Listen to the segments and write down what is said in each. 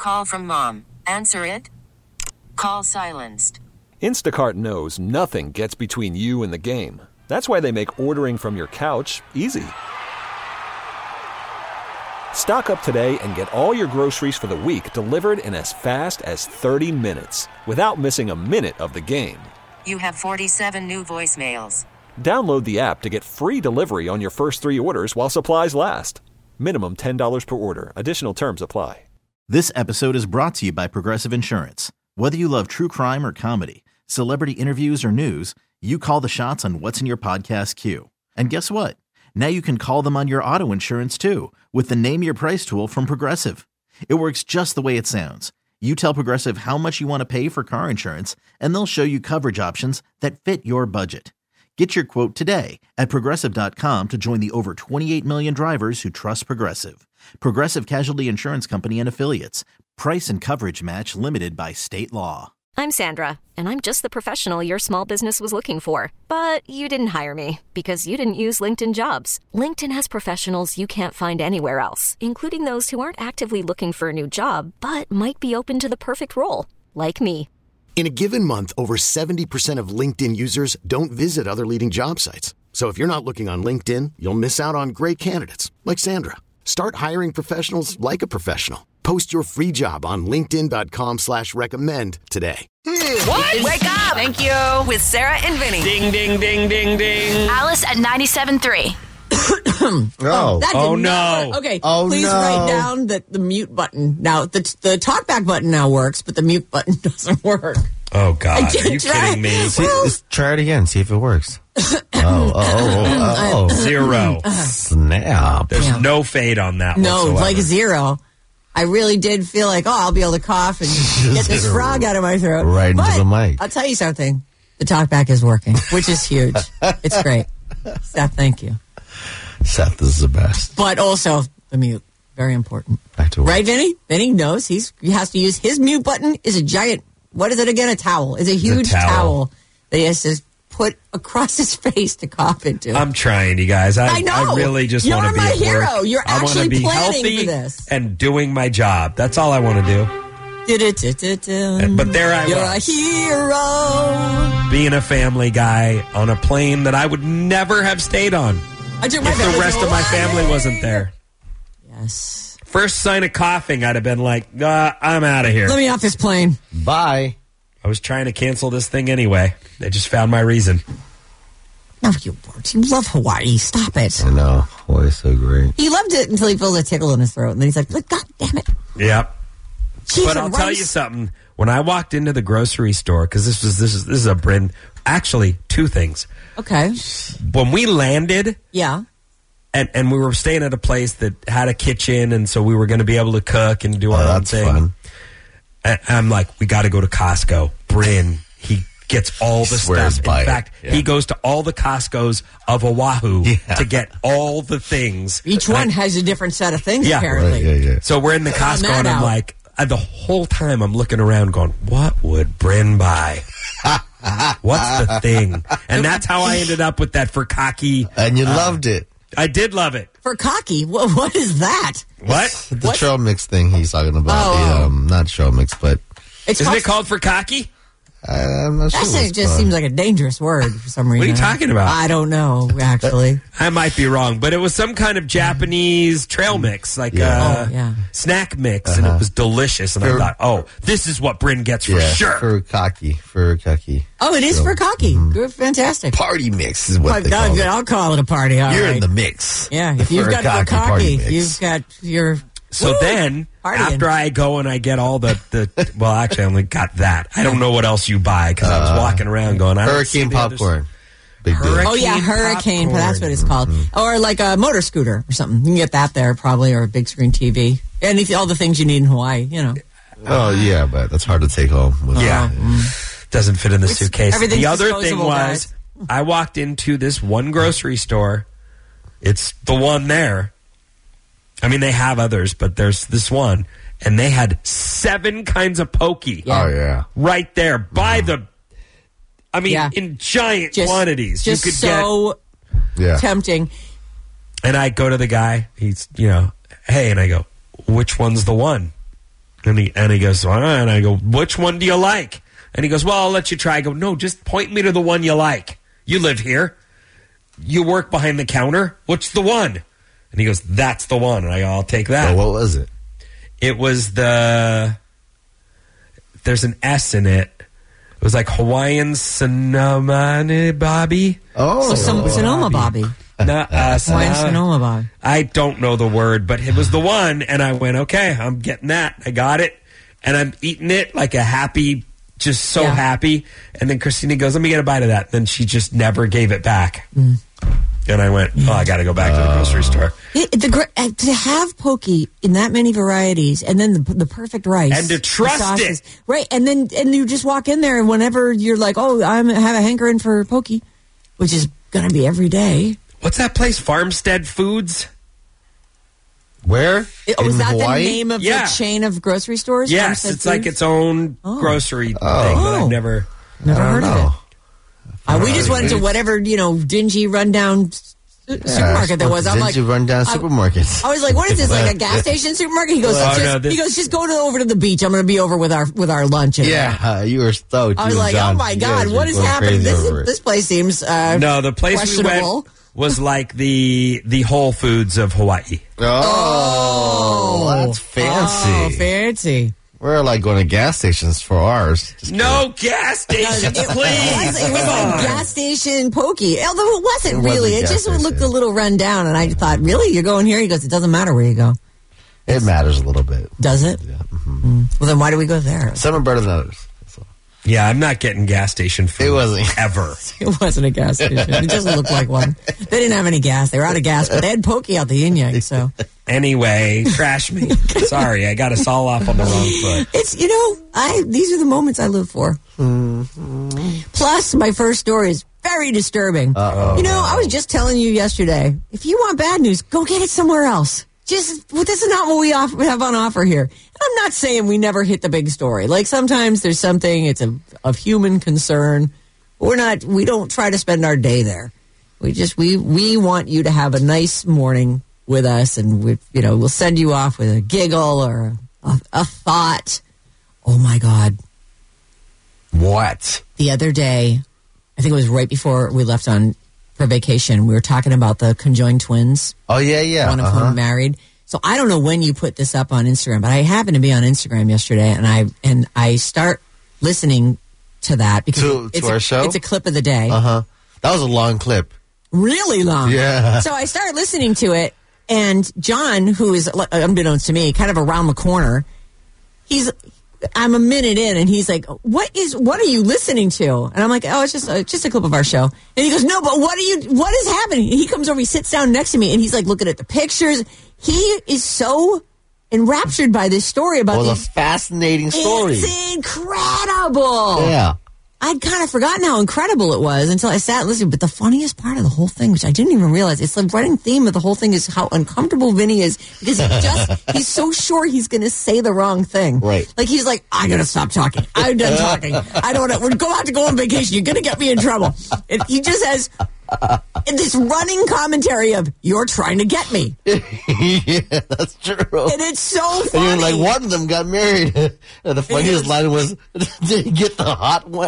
call from mom. Answer it. Call silenced. Instacart knows nothing gets between you and the game. That's why they make ordering from your couch easy. Stock up today and get all your groceries for the week delivered in as fast as 30 minutes without missing a minute of the game. You have 47 new voicemails. Download the app to get free delivery on your first 3 orders while supplies last. Minimum $10 per order. Additional terms apply. This episode is brought to you by Progressive Insurance. Whether you love true crime or comedy, celebrity interviews or news, you call the shots on what's in your podcast queue. And guess what? Now you can call them on your auto insurance too with the Name Your Price tool from Progressive. It works just the way it sounds. You tell Progressive how much you want to pay for car insurance, and they'll show you coverage options that fit your budget. Get your quote today at Progressive.com to join the over 28 million drivers who trust Progressive. Progressive Casualty Insurance Company and Affiliates. Price and coverage match limited by state law. I'm Sandra, and I'm just the professional your small business was looking for. But you didn't hire me because you didn't use LinkedIn Jobs. LinkedIn has professionals you can't find anywhere else, including those who aren't actively looking for a new job, but might be open to the perfect role, like me. In a given month, over 70% of LinkedIn users don't visit other leading job sites. So if you're not looking on LinkedIn, you'll miss out on great candidates like Sandra. Start hiring professionals like a professional. Post your free job on linkedin.com/recommend today. What? Wake up! Thank you. With Sarah and Vinny. Ding, ding, ding, ding, ding. Alice at 97.3. Oh, no. Not, okay, please write down the mute button. Now, the talkback button now works, but the mute button doesn't work. Oh, God. Are you kidding me? Try it again. See if it works. Zero. Snap. There's no fade on that No, whatsoever. like 0. I really did feel like, I'll be able to cough and get this frog out of my throat. Right into the mic. I'll tell you something. The talkback is working, which is huge. It's great. Seth, thank you. Seth is the best. But also the mute. Very important. Back to work. Right, Vinny? Vinny knows he has to use his mute button is a giant, what is it again? A towel. It's a huge towel that he has to put across his face to cough into. I'm trying, you guys. I know. I really just want to be at work. You're my hero. You're actually be planning healthy for this. And doing my job. That's all I want to do. But there I You're was. a hero. Being a family guy on a plane that I would never have stayed on if the rest of my family wasn't there. Yes. First sign of coughing, I'd have been like, I'm out of here. Let me off this plane. Bye. I was trying to cancel this thing anyway. They just found my reason. No, you weren't. You love Hawaii. Stop it. I know. Hawaii's so great. He loved it until he felt a tickle in his throat. And then he's like, God damn it. Yep. Cheese But and I'll tell rice. you something. When I walked into the grocery store, because this is a Bryn. Actually, 2 things. Okay. When we landed, Yeah. and we were staying at a place that had a kitchen, and so we were going to be able to cook and do our own that's thing. fun. And I'm like, we got to go to Costco. Bryn, he gets all the Swears stuff. by In it. fact, Yeah. he goes to all the Costcos of Oahu to get all the things. Each one has a different set of things, Yeah. apparently. Right, yeah. So we're in the Costco, that and I'm out. like, the whole time I'm looking around going, what would Bryn buy? What's the thing? And that's how I ended up with that Furkaki. And you loved it. I did love it. For cocky, what is that? What? The trail mix thing he's talking about. Oh. Not trail mix, but Isn't it called Furkaki? I'm not sure. That what it's just called. seems like a dangerous word for some reason. What are you talking about? I don't know, actually. I might be wrong, but it was some kind of Japanese trail mix, like snack mix, and it was delicious. And I thought, this is what Bryn gets for sure. Furkaki. Oh, it is for cocky. Good, fantastic. Party mix is what they call it. I'll call it a party. All You're right. in the mix. Yeah, if you've got Furkaki for party cocky, mix. you've got your... So then, partying. after I go and I get all the well, actually, I only got that. I don't know what else you buy because I was walking around going, I don't see Hurricane the others. popcorn. Big deal. Oh, yeah, hurricane. popcorn. That's what it's called. Or like a motor scooter or something. You can get that there probably, or a big screen TV. All the things you need in Hawaii, you know. Oh, yeah, but that's hard to take home. Yeah. Doesn't fit in the suitcase. everything's The other thing disposable, was, guys. I walked into this one grocery store. It's the one there. I mean, they have others, but there's this one. And they had 7 kinds of poke. Yeah. Oh, yeah. Right there by in giant quantities. Just you could so tempting. And I go to the guy. He's, hey, and I go, which one's the one? And he goes, and I go, which one do you like? And he goes, well, I'll let you try. I go, no, just point me to the one you like. You live here. You work behind the counter. What's the one? And he goes, that's the one. And I go, I'll take that. Well, what was it? It was there's an S in it. It was like Hawaiian Sonoma Bobby. Oh, Sonoma Bobby. Hawaiian Sonoma Bobby. I don't know the word, but it was the one. And I went, okay, I'm getting that. I got it. And I'm eating it like a happy, just so happy. And then Christina goes, let me get a bite of that. Then she just never gave it back. And I went, I got to go back to the grocery store. To have poke in that many varieties, and then the perfect rice. And to trust it. Right, and you just walk in there, and whenever you're like, I have a hankering for poke, which is going to be every day. What's that place? Farmstead Foods? Where? Was that Hawaii? the name of the chain of grocery stores? Yes, Farmstead it's Foods? like its own grocery thing that I've never heard of it. We just Right. went to whatever, dingy, rundown supermarket there was. I'm like, rundown supermarket. I was like, what is this, like a gas station supermarket? He goes, just go over to the beach. I'm going to be over with our lunch. You were stoked. I was like, oh my God, what is happening? This place seems no, the place we went was like the Whole Foods of Hawaii. Oh, that's fancy. Oh, fancy. We're like going to gas stations for ours. No gas stations, please. It was like gas station pokey. Although it wasn't really. It just looked a little run down. And I thought, really? You're going here? He goes, it doesn't matter where you go. It matters a little bit. Does it? Yeah. Well, then why do we go there? Some are better than others. Yeah, I'm not getting gas station food. It wasn't. Ever. It wasn't a gas station. It doesn't look like one. They didn't have any gas. They were out of gas, but they had pokey out the yin-yang, so. Anyway, trash me. Sorry, I got us all off on the wrong foot. It's, these are the moments I live for. Plus, my first story is very disturbing. I was just telling you yesterday, if you want bad news, go get it somewhere else. This is not what we have on offer here. And I'm not saying we never hit the big story. Like sometimes there's something, it's of human concern. We don't try to spend our day there. We want you to have a nice morning with us, and we'll send you off with a giggle or a thought. Oh my God. What? The other day, I think it was right before we left for vacation, we were talking about the conjoined twins. Oh, yeah. One of whom married. So I don't know when you put this up on Instagram, but I happened to be on Instagram yesterday, and I start listening to that because to our show? It's a clip of the day. That was a long clip. Really long. Yeah. So I started listening to it, and John, who is, unbeknownst to me, kind of around the corner, I'm a minute in, and he's like, what are you listening to? And I'm like, oh, it's just a clip of our show. And he goes, no, but what is happening? And he comes over, he sits down next to me, and he's like looking at the pictures. He is so enraptured by this story about a fascinating story. It's incredible. Yeah. I'd kind of forgotten how incredible it was until I sat and listened. But the funniest part of the whole thing, which I didn't even realize, it's the running theme of the whole thing is how uncomfortable Vinny is because he's so sure he's going to say the wrong thing. Right. Like he's like, I got to stop talking. I'm done talking. I don't know. We're about to go on vacation. You're going to get me in trouble. And he just has this running commentary of, you're trying to get me. Yeah, that's true. And it's so funny. And you're like, one of them got married. And the funniest line was, did he get the hot one?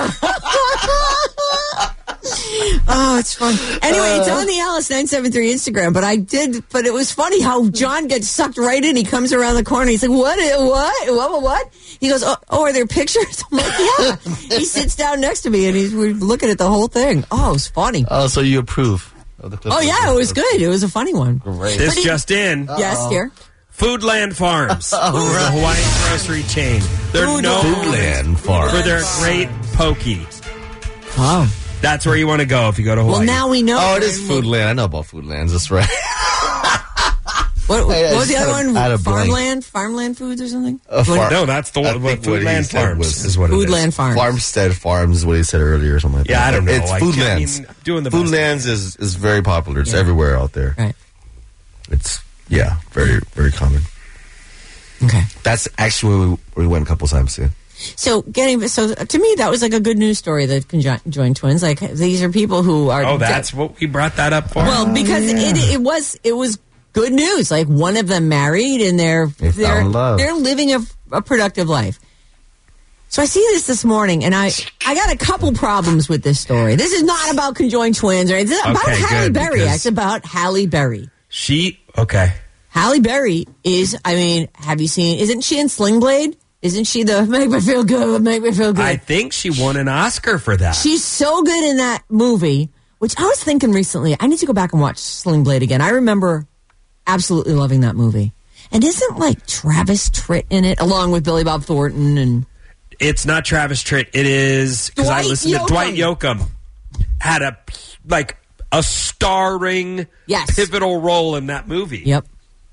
Oh, it's fun. Anyway, it's on the Alice 973 Instagram, but it was funny how John gets sucked right in. He comes around the corner. He's like, what? He goes, oh, are there pictures? I'm like, yeah. He sits down next to me, and we're looking at the whole thing. Oh, it was funny. Oh, so you approve of the clip? Oh, yeah, it was good. It was a funny one. Great. This just in. Yes, dear. Foodland Farms, the Hawaiian grocery chain. They're known Foodland Farms for their great pokey. Oh. That's where you want to go if you go to Hawaii. Well, now we know. Oh, it is Foodland. I know about Foodlands. That's right. What was the other one? Farmland? Farmland Foods or something? No, that's the one. Foodland Farms is what it is. Foodland Farms. Farmstead Farms is what he said earlier or something like that. Yeah, I don't know. It's Foodlands. Doing the Foodlands is very popular. It's everywhere out there. Right. It's, very, very common. Okay. That's actually where we went a couple times too. So to me, that was like a good news story, the conjoined twins. Like, these are people who are... Oh, that's what we brought that up for? Well, because it was good news. Like, one of them married, and they're living a productive life. So I see this morning, and I got a couple problems with this story. This is not about conjoined twins, or it's about Halle Berry. It's about Halle Berry. Halle Berry is, have you seen, isn't she in Sling Blade? Isn't she the make me feel good, make me feel good? I think she won an Oscar for that. She's so good in that movie, which I was thinking recently, I need to go back and watch Sling Blade again. I remember absolutely loving that movie. And isn't, like, Travis Tritt in it, along with Billy Bob Thornton and... It's not Travis Tritt. It is, because I listened to Dwight Yoakam. Had a starring pivotal role in that movie. Yep.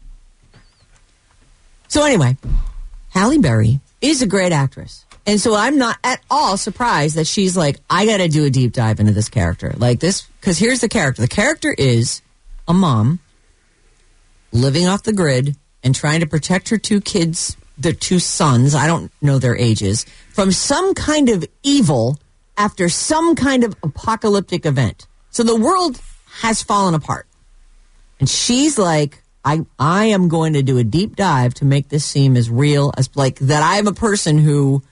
So anyway, Halle Berry is a great actress. And so I'm not at all surprised that she's like, I got to do a deep dive into this character. Like this, because here's the character. The character is a mom living off the grid and trying to protect her two kids, their two sons, I don't know their ages, from some kind of evil after some kind of apocalyptic event. So the world has fallen apart. And she's like, I am going to do a deep dive to make this seem as real as, like, that I'm a person who,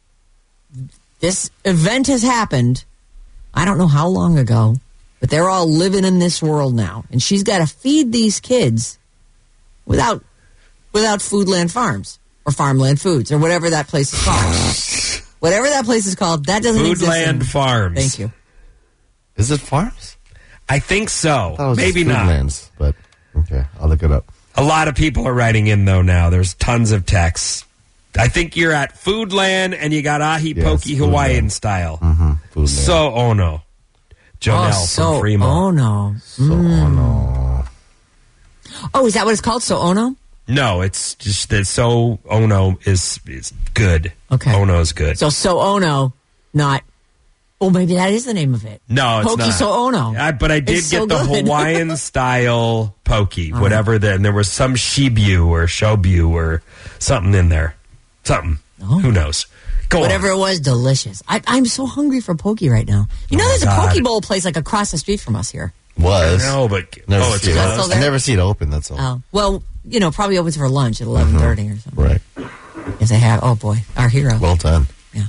this event has happened, I don't know how long ago, but they're all living in this world now. And she's got to feed these kids without Foodland Farms. Or Farmland Foods, or whatever that place is called. Whatever that place is called, that doesn't exist. Foodland Farms. Thank you. Is it farms? I think so. I Maybe not. Foodlands, but okay, I'll look it up. A lot of people are writing in, though, now. There's tons of texts. I think you're at Foodland, and you got Ahi Poki Hawaiian style. Mm-hmm. So Ono. Jonelle from Fremont. Ono. So Ono. Oh, is that what it's called? So Ono? No, it's just that So Ono is good. Okay. Ono is good. So Ono, not... Oh, maybe that is the name of it. No, it's Poki not. So Ono. But I did It's get so the good. Hawaiian-style Poki, whatever. And there was some Shibu or Shobu or something in there. Something. Oh. Who knows? Whatever it was, delicious. I'm so hungry for Poki right now. You know, there's a Poke Bowl place like across the street from us here. Was. I know, but... It's closed. I never see it open, that's all. Oh, well, you know, probably opens for lunch at 11:30 or something. Right. If they have, oh boy, our hero. Well done. Yeah.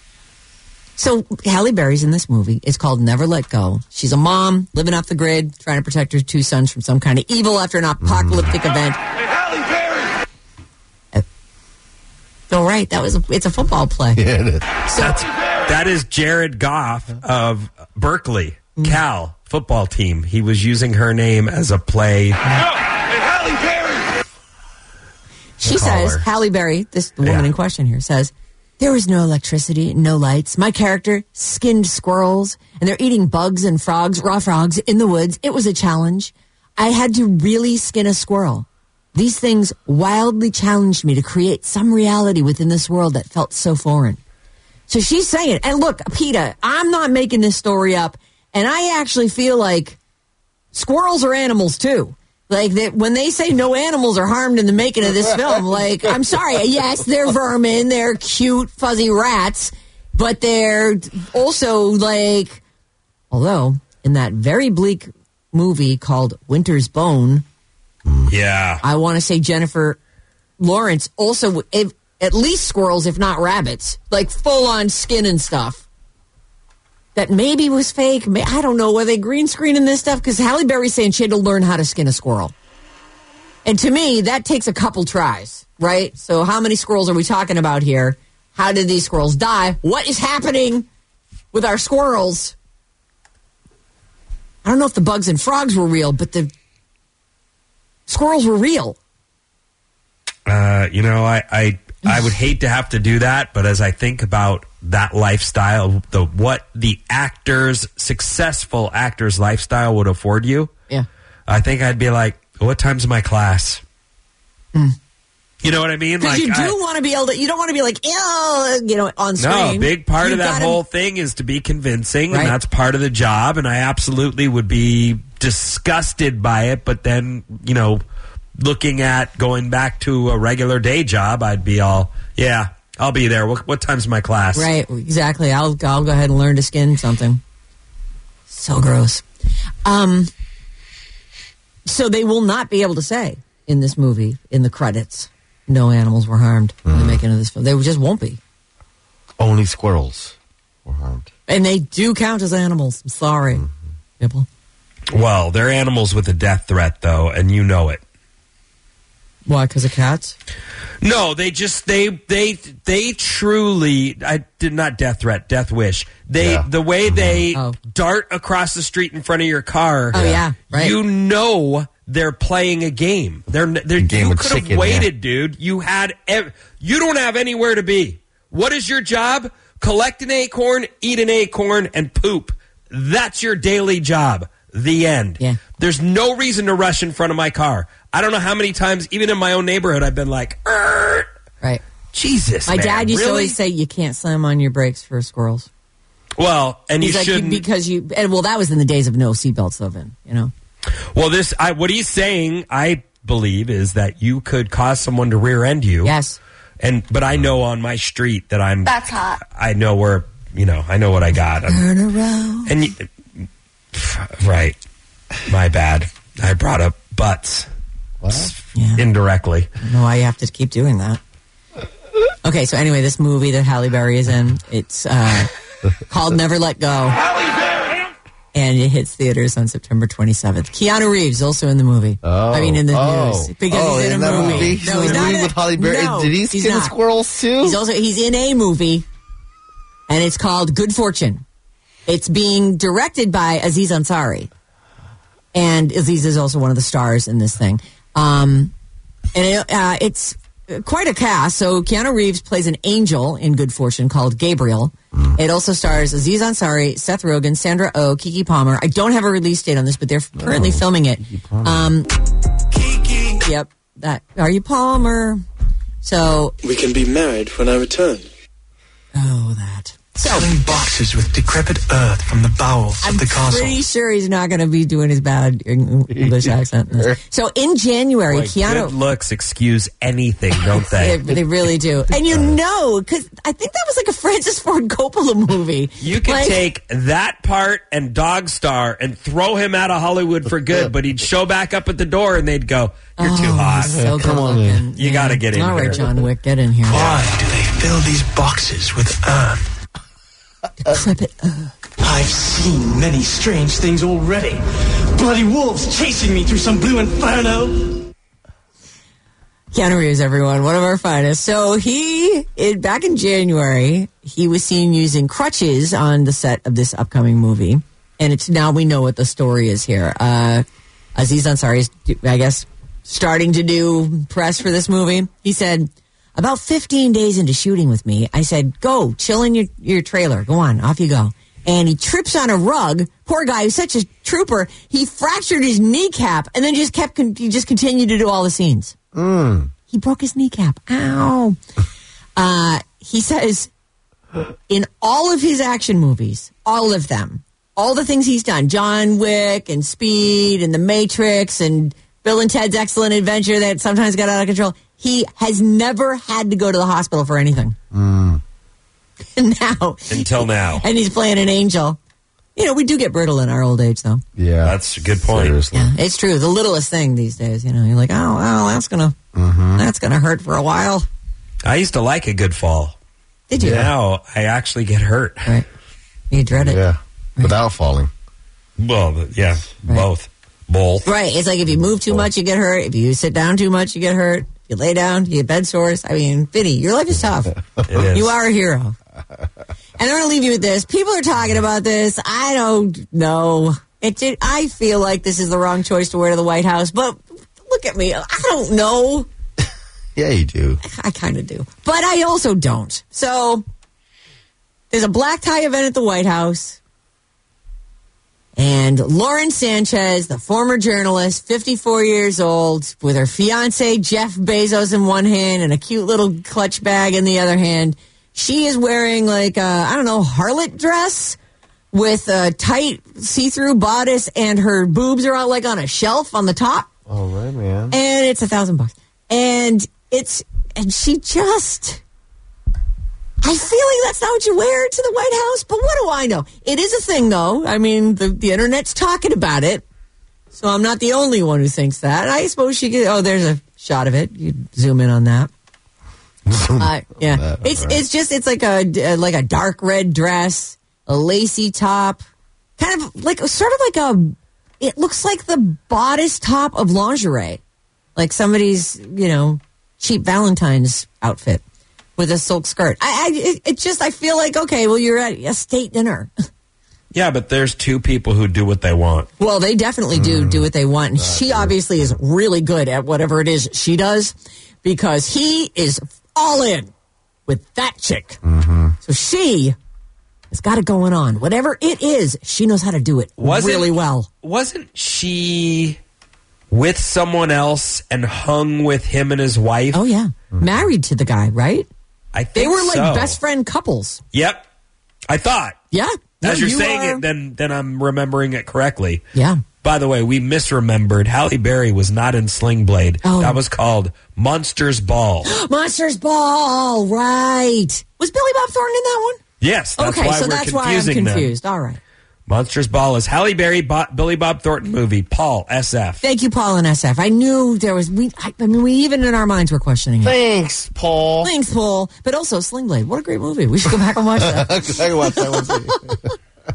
So Halle Berry's in this movie. It's called Never Let Go. She's a mom living off the grid, trying to protect her two sons from some kind of evil after an apocalyptic event. Hey, Halle Berry! So right, it's a football play. Yeah, it is. That is Jared Goff of Berkeley, Cal football team. He was using her name as a play. Hey, Halle Berry! She says, Halle Berry, the woman in question here, says, there was no electricity, no lights. My character skinned squirrels, and they're eating bugs and frogs, raw frogs, in the woods. It was a challenge. I had to really skin a squirrel. These things wildly challenged me to create some reality within this world that felt so foreign. So she's saying, and look, PETA, I'm not making this story up, and I actually feel like squirrels are animals too. Like, when they say no animals are harmed in the making of this film, like, I'm sorry, yes, they're vermin, they're cute, fuzzy rats, but they're also, like, although, in that very bleak movie called Winter's Bone, yeah, I want to say Jennifer Lawrence also, at least squirrels, if not rabbits, like, full-on skin and stuff. That maybe was fake. I don't know. Were they green screening this stuff? Because Halle Berry's saying she had to learn how to skin a squirrel. And to me, that takes a couple tries, right? So how many squirrels are we talking about here? How did these squirrels die? What is happening with our squirrels? I don't know if the bugs and frogs were real, but the squirrels were real. I would hate to have to do that, but as I think about that lifestyle, what the successful actor's lifestyle would afford you, yeah, I think I'd be like, what time's my class? You know what I mean? Because you do want to be able to, you don't want to be like, on screen. No, a big part of that whole thing is to be convincing, and that's part of the job, and I absolutely would be disgusted by it, but then, looking at going back to a regular day job, I'd be all, yeah, I'll be there. What time's my class? Right, exactly. I'll go ahead and learn to skin something. So gross. So they will not be able to say in this movie, in the credits, no animals were harmed in the making of this film. They just won't be. Only squirrels were harmed. And they do count as animals. I'm sorry. Nibble. Well, they're animals with a death threat, though, and you know it. Why? Because of cats? No, they truly. I did not death threat, death wish. The way they dart across the street in front of your car. Oh yeah, right. You know they're playing a game. They're game you of could have chicken, waited, dude. You don't have anywhere to be. What is your job? Collect an acorn, eat an acorn, and poop. That's your daily job. The end. Yeah. There's no reason to rush in front of my car. I don't know how many times, even in my own neighborhood, I've been like, right. Jesus, my dad used to really? always say you can't slam on your brakes for squirrels. Well, and He's you like, shouldn't. because that was in the days of no seatbelts, though, Vin, you know? Well, what he's saying, I believe, is that you could cause someone to rear end you. Yes. But I know on my street that That's hot. I know where, I know what I got. Turn around. And right. My bad. I brought up butts. What? Yeah. Indirectly. I don't know why you have to keep doing that. Okay, so anyway, this movie that Halle Berry is in, it's called Never Let Go. Halle Berry! And it hits theaters on September 27th. Keanu Reeves also in the movie. In the news. Because he's in a movie. No, he's not with Halle Berry. No, did he skin squirrels too? He's in a movie, and it's called Good Fortune. It's being directed by Aziz Ansari. And Aziz is also one of the stars in this thing. It's quite a cast. So Keanu Reeves plays an angel in Good Fortune called Gabriel. It also stars Aziz Ansari, Seth Rogen, Sandra Oh, Keke Palmer. I don't have a release date on this, but they're currently filming it. Keke. Yep. Are you Palmer? So We can be married when I return. Oh, that. So Selling boxes with decrepit earth from the bowels of the castle. I'm pretty sure he's not going to be doing his bad English accent. So in January, Keanu... Good looks excuse anything, don't they? They really do. And because I think that was like a Francis Ford Coppola movie. You can take that part and Dog Star and throw him out of Hollywood for good, but he'd show back up at the door and they'd go, you're too hot. So Come on in. You got to get in here. All right, John Wick, get in here. Why do they fill these boxes with earth? Decrepit. I've seen many strange things already. Bloody wolves chasing me through some blue inferno. Keanu Reeves, everyone, one of our finest. So back in January, he was seen using crutches on the set of this upcoming movie. And now we know what the story is here. Aziz Ansari is, I guess, starting to do press for this movie. He said, about 15 days into shooting with me, I said, go, chill in your trailer. Go on, off you go. And he trips on a rug. Poor guy, who's such a trooper. He fractured his kneecap and then just continued to do all the scenes. He broke his kneecap. Ow. He says, in all of his action movies, all of them, all the things he's done, John Wick and Speed and The Matrix and Bill and Ted's Excellent Adventure that sometimes got out of control, he has never had to go to the hospital for anything. Until now. And he's playing an angel. We do get brittle in our old age, though. Yeah. That's a good point. Seriously. Yeah, it's true. The littlest thing these days, you're like, oh, that's gonna hurt for a while. I used to like a good fall. Did you? Now I actually get hurt. Right. You dread it. Yeah. Without falling. Well, yeah, both. Right. It's like if you move too much, you get hurt. If you sit down too much, you get hurt. If you lay down, you get bed sores. I mean, Vinny, your life is tough. It is. You are a hero. And I'm going to leave you with this. People are talking about this. I don't know. I feel like this is the wrong choice to wear to the White House, but look at me. I don't know. Yeah, you do. I kind of do. But I also don't. So there's a black tie event at the White House. And Lauren Sanchez, the former journalist, 54 years old, with her fiancé, Jeff Bezos, in one hand and a cute little clutch bag in the other hand. She is wearing like a, harlot dress with a tight see-through bodice, and her boobs are all like on a shelf on the top. All right, man. And it's $1,000. And she just... I feel like that's not what you wear to the White House, but what do I know? It is a thing, though. I mean, the internet's talking about it. So I'm not the only one who thinks that. I suppose she could. Oh, there's a shot of it. You zoom in on that. Yeah, it's like a dark red dress, a lacy top, kind of like it looks like the bodice top of lingerie, like somebody's cheap Valentine's outfit with a silk skirt. I feel like, okay, well, you're at a state dinner. Yeah, but there's two people who do what they want. Well, they definitely do what they want. And she obviously is really good at whatever it is she does, because he is all in with that chick. Mm-hmm. So she has got it going on. Whatever it is, she knows how to do it really well. Wasn't she with someone else and hung with him and his wife? Oh, yeah. Married to the guy, right? I think they were like so. Best friend couples. Yep. I thought. Yeah. As you're saying it, then I'm remembering it correctly. Yeah. By the way, we misremembered. Halle Berry was not in Sling Blade. Oh. That was called Monsters Ball. Monsters Ball, right. Was Billy Bob Thornton in that one? Yes, that's why we're confusing why I'm confused. Them. All right. Monsters Ball is Halle Berry, Billy Bob Thornton movie. Paul, SF. Thank you, Paul and SF. I knew there was... we even in our minds were questioning it. Thanks, Paul. But also Sling Blade. What a great movie. We should go back and watch that. I can watch that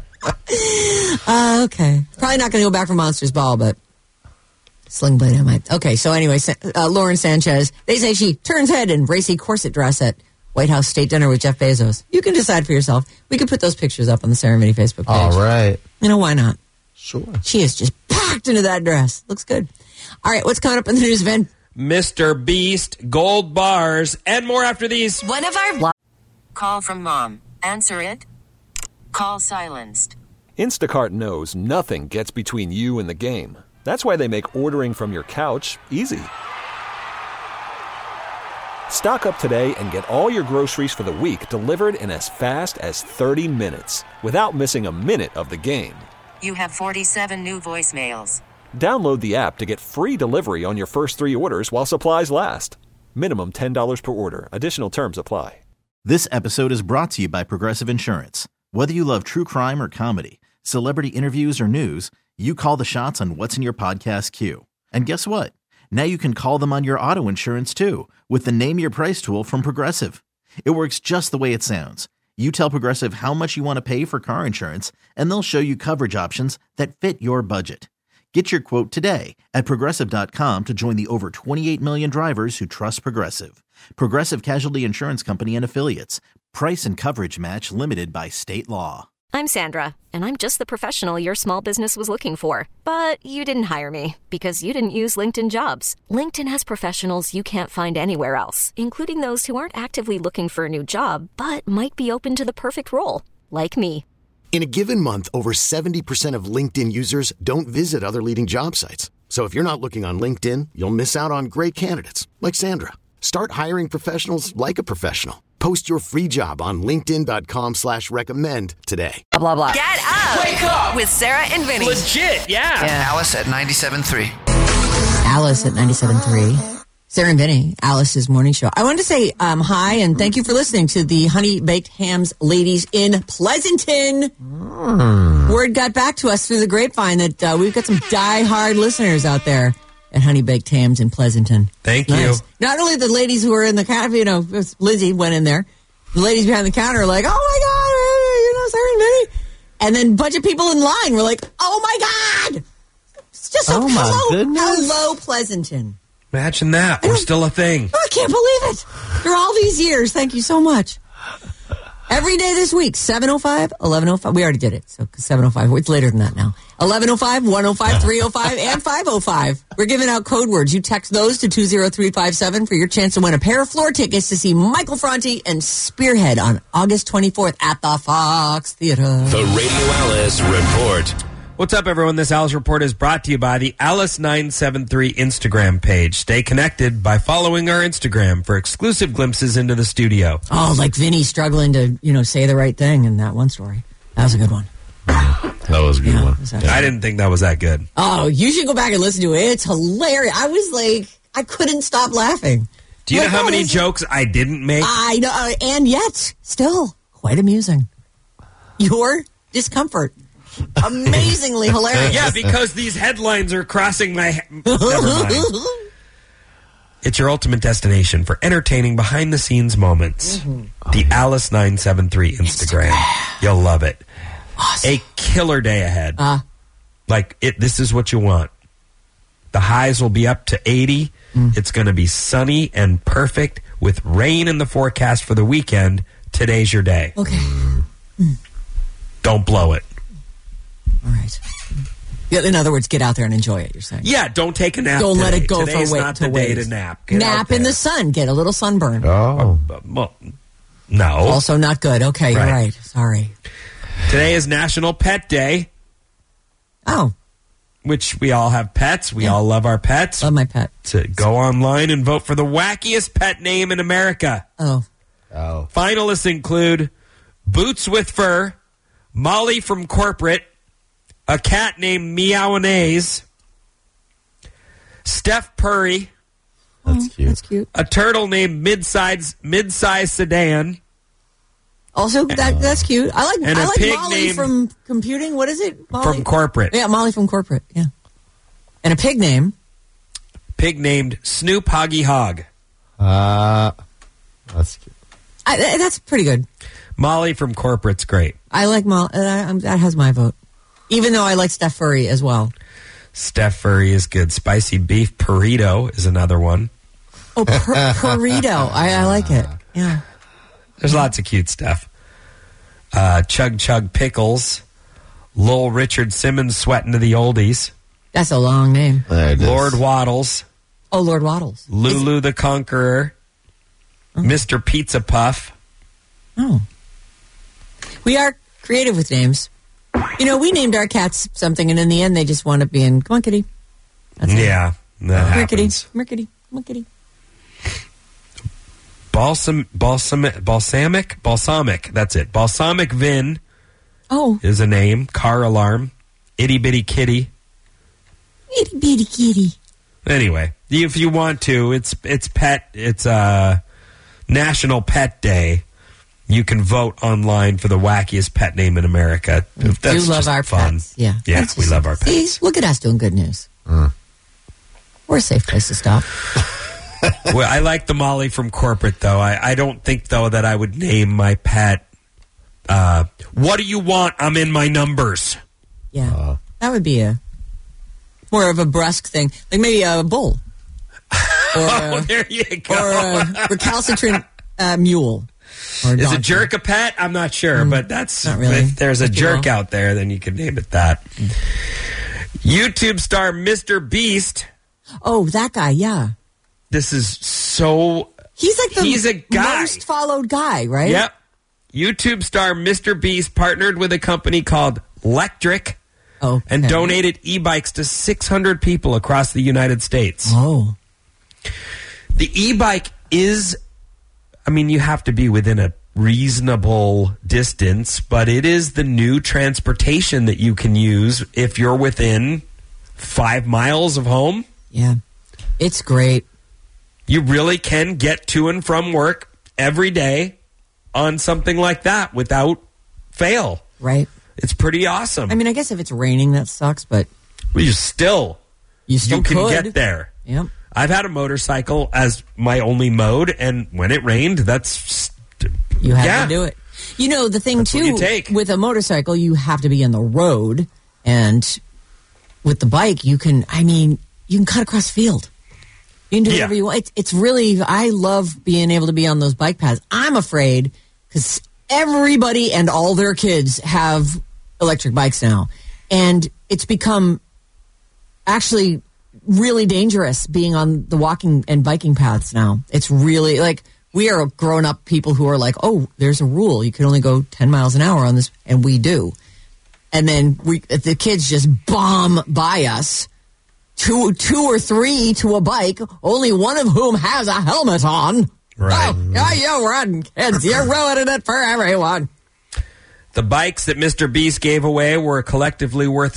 one. Okay. Probably not going to go back for Monsters Ball, but Sling Blade I might. Okay, so anyway, Lauren Sanchez. They say she turns head in racy corset dress at White House state dinner with Jeff Bezos. You can decide for yourself. We could put those pictures up on the Sarah and Vinny Facebook page. All right. Why not? Sure. She is just packed into that dress. Looks good. All right, what's coming up in the news, Vin? Mr. Beast, gold bars, and more after these. One of our... Call from mom. Answer it. Call silenced. Instacart knows nothing gets between you and the game. That's why they make ordering from your couch easy. Stock up today and get all your groceries for the week delivered in as fast as 30 minutes without missing a minute of the game. You have 47 new voicemails. Download the app to get free delivery on your first 3 orders while supplies last. Minimum $10 per order. Additional terms apply. This episode is brought to you by Progressive Insurance. Whether you love true crime or comedy, celebrity interviews or news, you call the shots on what's in your podcast queue. And guess what? Now you can call them on your auto insurance too with the Name Your Price tool from Progressive. It works just the way it sounds. You tell Progressive how much you want to pay for car insurance, and they'll show you coverage options that fit your budget. Get your quote today at Progressive.com to join the over 28 million drivers who trust Progressive. Progressive Casualty Insurance Company and Affiliates. Price and coverage match limited by state law. I'm Sandra, and I'm just the professional your small business was looking for. But you didn't hire me because you didn't use LinkedIn Jobs. LinkedIn has professionals you can't find anywhere else, including those who aren't actively looking for a new job, but might be open to the perfect role, like me. In a given month, over 70% of LinkedIn users don't visit other leading job sites. So if you're not looking on LinkedIn, you'll miss out on great candidates like Sandra. Start hiring professionals like a professional. Post your free job on linkedin.com/recommend today. Blah, blah, blah. Get up. Wake up. With Sarah and Vinny. Legit, yeah. Alice at 97.3. Alice at 97.3. Sarah and Vinny, Alice's morning show. I wanted to say hi and thank you for listening to the Honey Baked Hams ladies in Pleasanton. Word got back to us through the grapevine that we've got some die-hard listeners out there at Honey Baked Hams in Pleasanton. Thank you. Not only the ladies who were in the counter, Lizzie went in there. The ladies behind the counter are like, oh my God, Sarah and Vinny. And then a bunch of people in line were like, oh my God. It's just so hello, Pleasanton. Imagine that. We're still a thing. I can't believe it. For all these years. Thank you so much. Every day this week, 7:05, 11:05. We already did it, so 7:05. It's later than that now. 11:05, 1:05, 3:05, and 5:05. We're giving out code words. You text those to 20357 for your chance to win a pair of floor tickets to see Michael Franti and Spearhead on August 24th at the Fox Theater. The Radio Alice Report. What's up, everyone? This Alice Report is brought to you by the Alice973 Instagram page. Stay connected by following our Instagram for exclusive glimpses into the studio. Oh, like Vinny struggling to, say the right thing in that one story. That was a good one. That was a good one. I didn't think that was that good. Oh, you should go back and listen to it. It's hilarious. I was like, I couldn't stop laughing. Do you know how many jokes I didn't make? I know, and yet, still, quite amusing. Your discomfort amazingly hilarious. Yeah, because these headlines are crossing my... Never mind. It's your ultimate destination for entertaining behind-the-scenes moments. The Alice 973 Instagram. You'll love it. Awesome. A killer day ahead. This is what you want. The highs will be up to 80. It's going to be sunny and perfect with rain in the forecast for the weekend. Today's your day. Okay. Don't blow it. All right. Yeah, in other words, get out there and enjoy it, you're saying. Yeah, don't take a nap. Don't today. let it go Today's for not the day to nap. Get nap in the sun. Get a little sunburn. Oh. Well, no. Also not good. Okay, you're right. Sorry. Today is National Pet Day. Oh. Which we all have pets. We all love our pets. Love my pet. To go online and vote for the wackiest pet name in America. Oh. Finalists include Boots with Fur, Molly from Corporate, a cat named Meownese, Steph Purry. That's cute. That's cute. A turtle named Midsize Sedan. Also, that's cute. I like pig Molly from computing. What is it? Molly? From Corporate. Yeah, Molly from Corporate. Yeah. And a pig name. Pig named Snoop Hoggy Hog. That's cute. That's pretty good. Molly from Corporate's great. I like Molly. That has my vote. Even though I like Steph Furry as well. Steph Furry is good. Spicy Beef Burrito is another one. Oh, burrito. I like it. Yeah. There's lots of cute stuff. Chug Chug Pickles. Lowell Richard Simmons sweating to the oldies. That's a long name. Lord Waddles. Oh, Lord Waddles. Lulu the Conqueror. Mr. Pizza Puff. Oh. We are creative with names. You know, we named our cats something, and in the end, they just wound up being, come on, kitty. That's that happens. Merkity. Balsamic, that's it. Balsamic Vin is a name. Car Alarm. Itty Bitty Kitty. Itty Bitty Kitty. Anyway, if you want to, it's National Pet Day. You can vote online for the wackiest pet name in America. That's we love our fun. Pets. Yeah, we love our pets. See, look at us doing good news. We're a safe place to stop. Well, I like the Molly from Corporate, though. I don't think, though, that I would name my pet, what do you want? I'm in my numbers. Yeah, that would be more of a brusque thing. Like maybe a bull. Or there you go. Or a recalcitrant mule. Is a jerk a pet? I'm not sure, but that's not really. If there's a jerk out there, then you can name it that. YouTube star Mr. Beast. Oh, that guy, yeah. This is so... He's like he's a guy. most followed guy, right? Yep. YouTube star Mr. Beast partnered with a company called Lectric and donated e-bikes to 600 people across the United States. Oh. The e-bike is... I mean, you have to be within a reasonable distance, but it is the new transportation that you can use if you're within 5 miles of home. Yeah. It's great. You really can get to and from work every day on something like that without fail. Right. It's pretty awesome. I mean, I guess if it's raining, that sucks, but... Well, you can get there. Yep. I've had a motorcycle as my only mode, and when it rained, that's... You have to do it. You know, the thing, that's too, with a motorcycle, you have to be on the road, and with the bike, you can cut across the field. You can do whatever you want. It's really... I love being able to be on those bike paths. I'm afraid, because everybody and all their kids have electric bikes now, and it's become actually... really dangerous being on the walking and biking paths now. It's really like we are grown up people who are like, oh, there's a rule. You can only go 10 miles an hour on this. And we do. And then the kids just bomb by us, two or three to a bike, only one of whom has a helmet on. Right. Oh, yeah, you run, kids. You're ruining it for everyone. The bikes that Mr. Beast gave away were collectively worth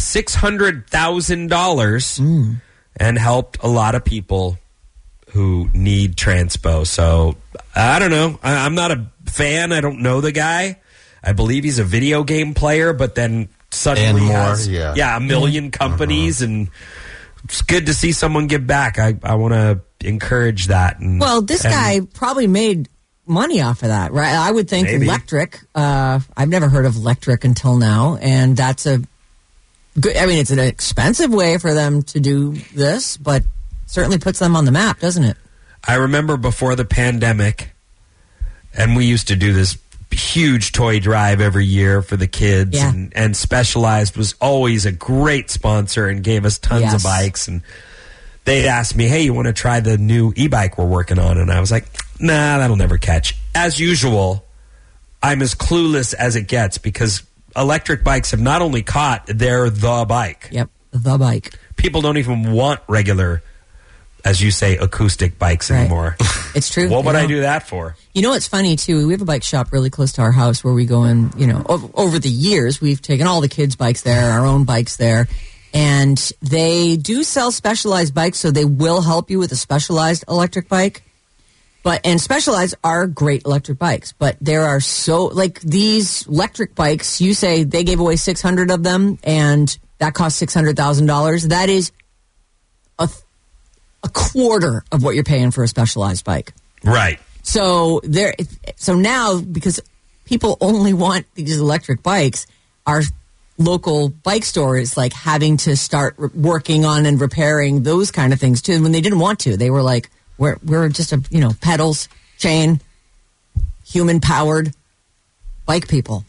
$600,000 and helped a lot of people who need transpo. So, I don't know. I'm not a fan. I don't know the guy. I believe he's a video game player, but then suddenly And more, has yeah. a million companies, and it's good to see someone give back. I want to encourage that. Well, this guy probably made money off of that, right? I would think maybe. Electric. I've never heard of Electric until now, and that's a good. I mean, it's an expensive way for them to do this, but certainly puts them on the map, doesn't it? I remember before the pandemic, and we used to do this huge toy drive every year for the kids, and Specialized was always a great sponsor and gave us tons of bikes, and they'd ask me, hey, you want to try the new e-bike we're working on? And I was like, nah, that'll never catch. As usual, I'm as clueless as it gets, because electric bikes have not only caught, they're the bike. Yep, the bike. People don't even want regular, as you say, acoustic bikes anymore. It's true. What would I do that for? You know, it's funny, too. We have a bike shop really close to our house where we go in, over the years, we've taken all the kids' bikes there, our own bikes there, and they do sell Specialized bikes, so they will help you with a Specialized electric bike. And Specialized are great electric bikes, but there are these electric bikes, you say they gave away 600 of them, and that cost $600,000. That is a quarter of what you're paying for a Specialized bike. Right. So now, because people only want these electric bikes, our local bike store is like having to start working on and repairing those kind of things too. When they didn't want to, they were like, we're just pedals, chain, human powered bike people.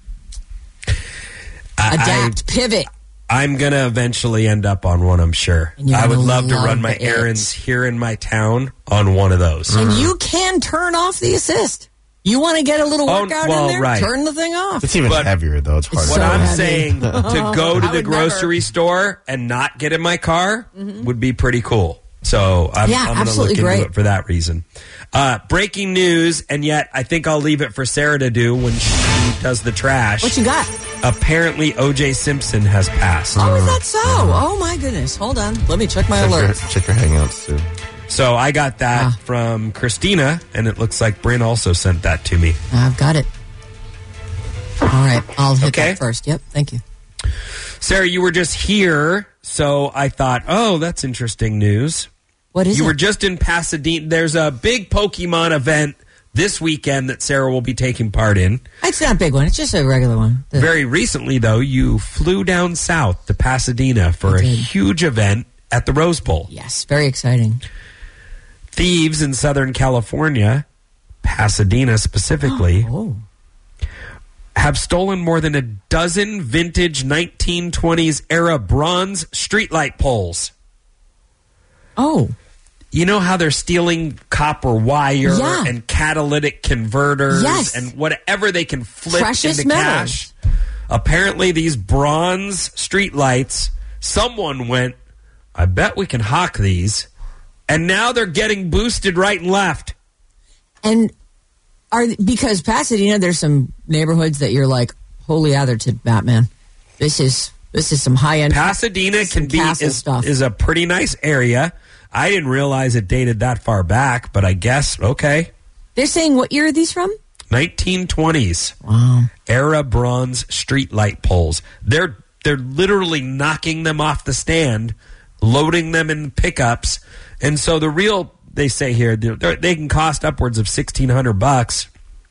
Adapt, pivot. I'm going to eventually end up on one, I'm sure. I would love to run my it. errands here in my town on one of those. And you can turn off the assist. You want to get a little workout in there? Right. Turn the thing off. It's even heavier, though. It's hard. What I'm saying, to go to the grocery store and not get in my car would be pretty cool. So I'm going to look into it for that reason. Breaking news, and yet I think I'll leave it for Sarah to do when she does the trash. What you got? Apparently, O.J. Simpson has passed. Oh, is that so? Oh, my goodness. Hold on. Let me check my alerts. Check your hangouts, too. So I got that from Christina, and it looks like Bryn also sent that to me. I've got it. All right. I'll hit that first. Yep. Thank you. Sarah, you were just here, so I thought, oh, that's interesting news. What is it? You were just in Pasadena. There's a big Pokemon event this weekend that Sarah will be taking part in. It's not a big one. It's just a regular one. Very recently, though, you flew down south to Pasadena for a huge event at the Rose Bowl. Yes, very exciting. Thieves in Southern California, Pasadena specifically, have stolen more than a dozen vintage 1920s era bronze streetlight poles. Oh. You know how they're stealing copper wire and catalytic converters and whatever they can flip Precious into metals. cash. Apparently these bronze streetlights, someone went, I bet we can hawk these. And now they're getting boosted right and left. And because Pasadena, there's some neighborhoods that you're like, holy Atherton, Batman. This is some high-end. Pasadena is a pretty nice area. I didn't realize it dated that far back, but I guess, okay. They're saying what year are these from? 1920s. Wow. Era bronze streetlight poles. They're literally knocking them off the stand, loading them in pickups. And so they say here, they can cost upwards of $1,600.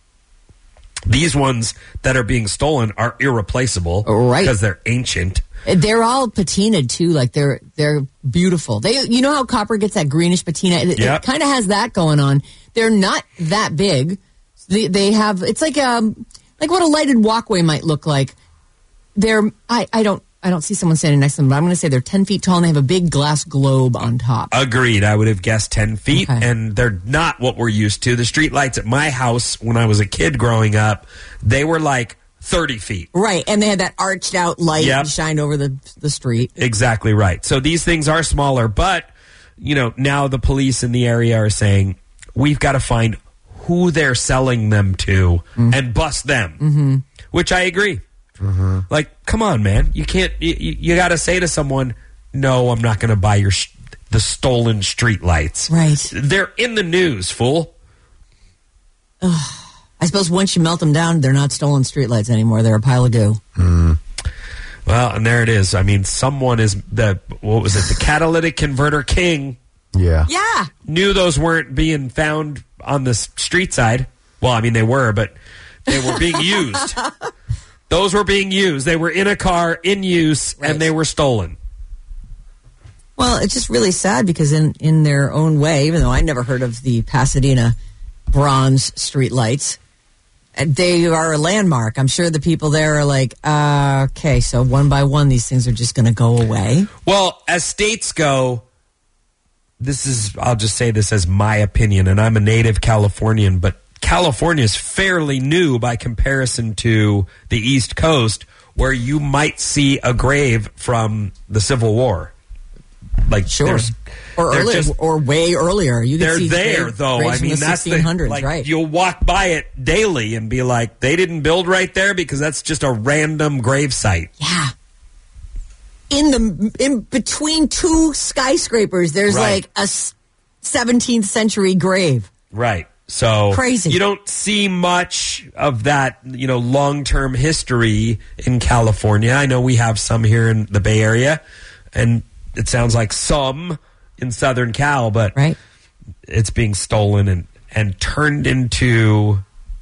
These ones that are being stolen are irreplaceable, right? Because they're ancient. They're all patinaed too, like they're beautiful. You know how copper gets that greenish patina? It kind of has that going on. They're not that big. They have it's like what a lighted walkway might look like. I don't see someone standing next to them, but I'm going to say they're 10 feet tall and they have a big glass globe on top. Agreed. I would have guessed 10 feet, and they're not what we're used to. The street lights at my house when I was a kid growing up, they were like 30 feet. Right, and they had that arched out light that shined over the street. Exactly right. So these things are smaller, but now the police in the area are saying, we've got to find who they're selling them to and bust them, which I agree. Mm-hmm. Like, come on, man. You can't. You got to say to someone, "No, I'm not going to buy the stolen street lights." Right? They're in the news, fool. I suppose once you melt them down, they're not stolen street lights anymore. They're a pile of goo. Well, and there it is. I mean, someone is the catalytic converter king. Yeah. Yeah. Knew those weren't being found on the street side. Well, I mean, they were, but they were being used. Those were being used. They were in a car, in use, and they were stolen. Well, it's just really sad because in their own way, even though I never heard of the Pasadena bronze street lights, they are a landmark. I'm sure the people there are like, okay, so one by one, these things are just going to go away. Well, as states go, I'll just say this as my opinion, and I'm a native Californian, but California is fairly new by comparison to the East Coast, where you might see a grave from the Civil War. Like, sure. Or earlier, or way earlier. You can they're see there, though. I mean, that's 1600s, right? You'll walk by it daily and be like, they didn't build right there because that's just a random grave site. Yeah. In between two skyscrapers, there's like a 17th century grave. Right. So crazy. You don't see much of that, long-term history in California. I know we have some here in the Bay Area, and it sounds like some in Southern Cal, but it's being stolen and turned into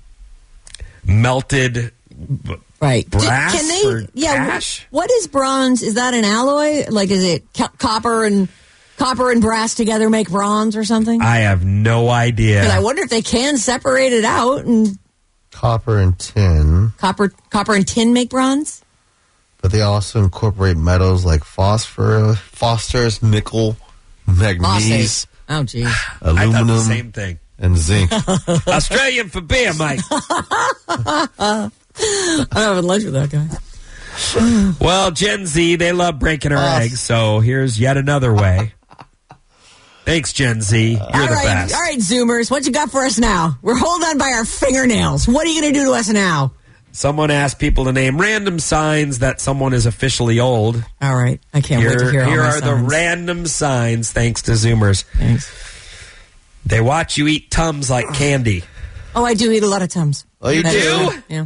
melted brass or cash. What is bronze? Is that an alloy? Like, is it copper and brass together make bronze or something? I have no idea. But I wonder if they can separate it out and copper and tin. Copper and tin make bronze. But they also incorporate metals like phosphorus, nickel, manganese. Oh, geez. Aluminum. I thought the same thing. And zinc. Australian for beer, Mike. I'm having lunch with that guy. Well, Gen Z, they love breaking our eggs, so here's yet another way. Thanks, Gen Z. You're the best. All right, Zoomers, what you got for us now? We're holding on by our fingernails. What are you going to do to us now? Someone asked people to name random signs that someone is officially old. All right. I can't wait to hear all Here my are the random signs, thanks to Zoomers. Thanks. They watch you eat Tums like candy. Oh, I do eat a lot of Tums. Oh, you do? Yeah.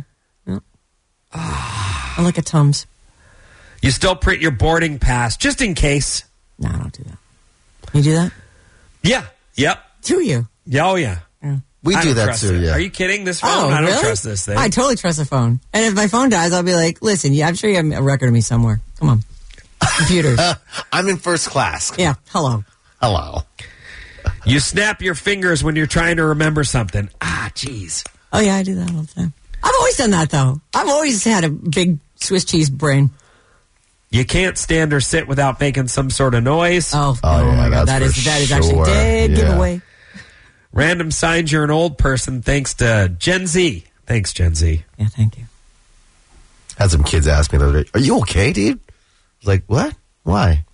I like a Tums. You still print your boarding pass, just in case. No, I don't do that. You do that? Yeah. Yep. Do you? Yeah, oh, yeah. We do that too, yeah. Are you kidding? This phone? Oh, I don't really? trust this thing. I totally trust the phone. And if my phone dies, I'll be like, listen, I'm sure you have a record of me somewhere. Come on. Computers. I'm in first class. Yeah, hello. You snap your fingers when you're trying to remember something. Jeez. Oh, yeah, I do that all the time. I've always done that, though. I've always had a big Swiss cheese brain. You can't stand or sit without making some sort of noise. Oh my God. That is actually dead giveaway. Random signs you're an old person thanks to Gen Z. Thanks, Gen Z. Yeah, thank you. Had some kids ask me the other day, are you okay, dude? I was like, what? Why?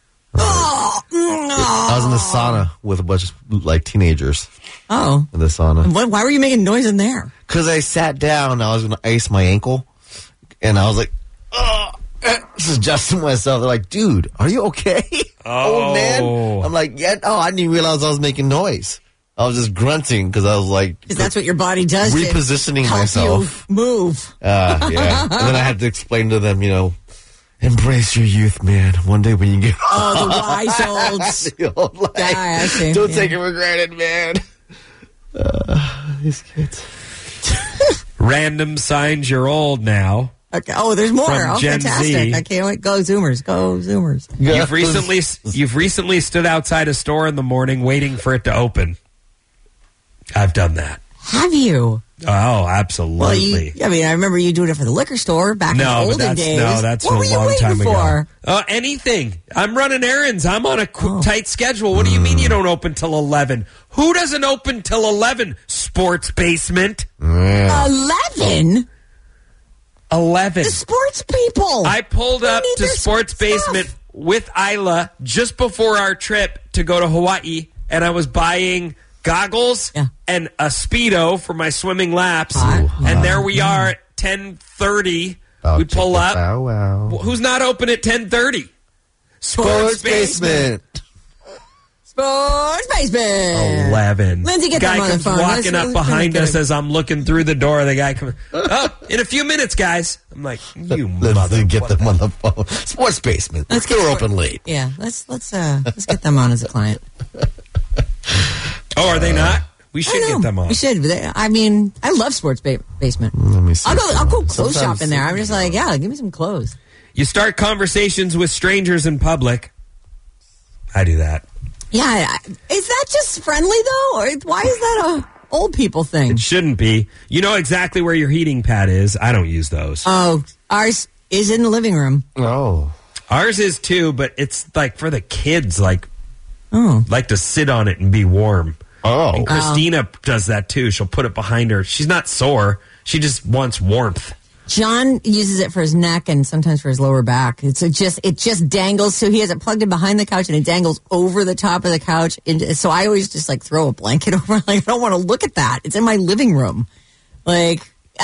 I was in the sauna with a bunch of teenagers. Oh. In the sauna. Why were you making noise in there? Because I sat down, I was going to ice my ankle, and I was like, just adjusting myself. They're like, dude, are you okay? Old man? I'm like, yeah, I didn't even realize I was making noise. I was just grunting because I was like... Because that's what your body does. Repositioning myself. You move. Yeah. And then I had to explain to them, embrace your youth, man. One day when you get... Oh, the wise old life. Don't take it for granted, man. These kids. Random signs you're old now. Okay. Oh, there's more. From Gen fantastic. Z. I can't wait. Go Zoomers. Go Zoomers. You've recently stood outside a store in the morning waiting for it to open. I've done that. Have you? Oh, absolutely. Well, I remember you doing it for the liquor store back in the olden days. No, that's what a were you long time waiting ago. for? Anything. I'm running errands. I'm on a tight schedule. What do you mean you don't open till 11? Who doesn't open till 11? Sports Basement. 11? 11. The sports people. I pulled up to Sports Basement with Isla just before our trip to go to Hawaii, and I was buying goggles and a Speedo for my swimming laps. And there we are at 10:30. We pull up. Who's not open at 10:30? Sports Basement. Sports Basement. 11. Lindsay, get guy them on the comes phone. walking up behind us as I'm looking through the door. The guy comes, in a few minutes, guys. I'm like, you mother. Get them on the phone. Sports Basement. Let's get open late. Yeah, let's get them on as a client. Oh, are they not? We should get them on. We should. I mean, I love Sports Basement. Let me see. I'll go clothes shop in there. I'm just like, yeah, give me some clothes. You start conversations with strangers in public. I do that. Yeah, is that just friendly though, or why is that a old people thing? It shouldn't be. You know exactly where your heating pad is. I don't use those. Oh, ours is in the living room. Oh, ours is too, but it's like for the kids, like to sit on it and be warm. Oh, and Christina does that too. She'll put it behind her. She's not sore. She just wants warmth. John uses it for his neck and sometimes for his lower back. It just dangles. So he has it plugged in behind the couch and it dangles over the top of the couch. And so I always just like throw a blanket over. Like, I don't want to look at that. It's in my living room. Like,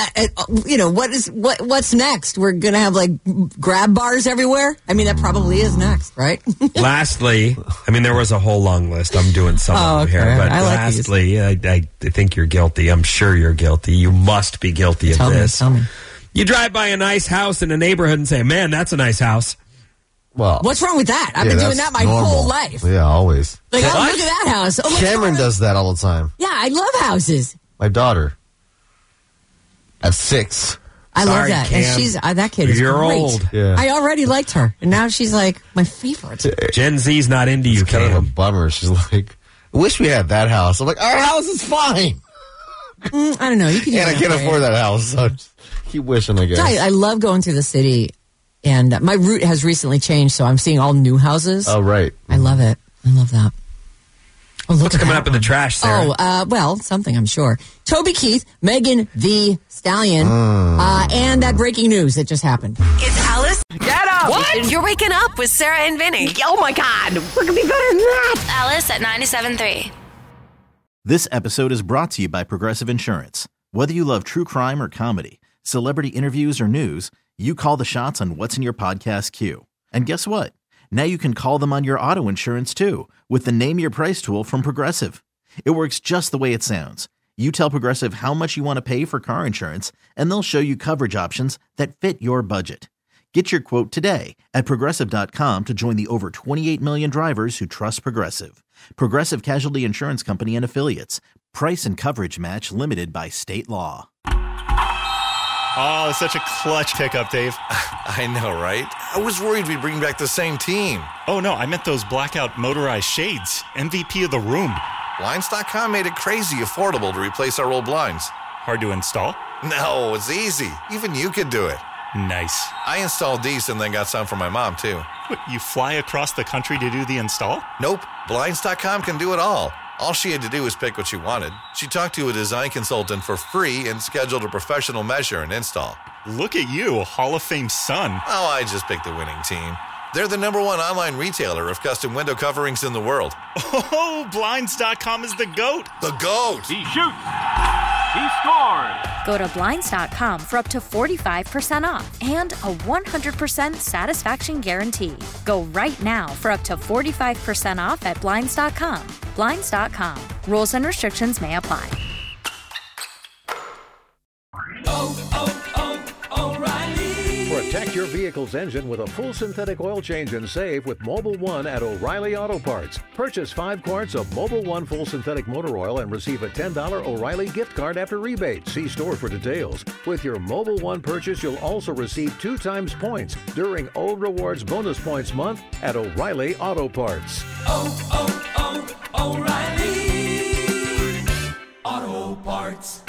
what's next? We're going to have like grab bars everywhere. I mean, that probably is next, right? Lastly, I mean, there was a whole long list. I'm doing some of them here. But lastly, I think you're guilty. I'm sure you're guilty. You must be guilty of this. Tell me. You drive by a nice house in a neighborhood and say, man, that's a nice house. Well, what's wrong with that? I've been doing that my whole life. Yeah, always. Like, look at that house. Oh, Cameron does that all the time. Yeah, I love houses. My daughter. At 6. I love that. Cam. And she's that kid is You're great. old. Yeah. I already liked her. And now she's like my favorite. Gen Z's not into you, kind Cam. of a bummer. She's like, I wish we had that house. I'm like, our house is fine. I don't know. You can and I can't afford that house. So I just keep wishing, I guess. I love going through the city, and my route has recently changed, so I'm seeing all new houses. Oh, right. I love it. I love that. Oh, what's coming up in the trash, Sarah? Well, something, I'm sure. Toby Keith, Megan the Stallion, and that breaking news that just happened. It's Alice. Get up! What? You're waking up with Sarah and Vinny. Oh, my God. What could be better than that? Alice at 97.3. This episode is brought to you by Progressive Insurance. Whether you love true crime or comedy, celebrity interviews or news, you call the shots on what's in your podcast queue. And guess what? Now you can call them on your auto insurance too with the Name Your Price tool from Progressive. It works just the way it sounds. You tell Progressive how much you want to pay for car insurance, and they'll show you coverage options that fit your budget. Get your quote today at Progressive.com to join the over 28 million drivers who trust Progressive. Progressive Casualty Insurance Company and Affiliates. Price and coverage match limited by state law. Oh, such a clutch pickup, Dave. I know, right? I was worried we'd bring back the same team. Oh, no, I meant those blackout motorized shades. MVP of the room. Blinds.com made it crazy affordable to replace our old blinds. Hard to install? No, it's easy. Even you could do it. Nice. I installed these and then got some for my mom, too. What, you fly across the country to do the install? Nope. Blinds.com can do it all. All she had to do was pick what she wanted. She talked to a design consultant for free and scheduled a professional measure and install. Look at you, a Hall of Fame son. Oh, I just picked the winning team. They're the #1 online retailer of custom window coverings in the world. Oh, Blinds.com is the GOAT. The GOAT! He shoots. He scores. Go to Blinds.com for up to 45% off and a 100% satisfaction guarantee. Go right now for up to 45% off at Blinds.com. Blinds.com. Rules and restrictions may apply. Protect your vehicle's engine with a full synthetic oil change and save with Mobil 1 at O'Reilly Auto Parts. Purchase 5 quarts of Mobil 1 full synthetic motor oil and receive a $10 O'Reilly gift card after rebate. See store for details. With your Mobil 1 purchase, you'll also receive 2 times points during O Rewards Bonus Points Month at O'Reilly Auto Parts. O'Reilly Auto Parts.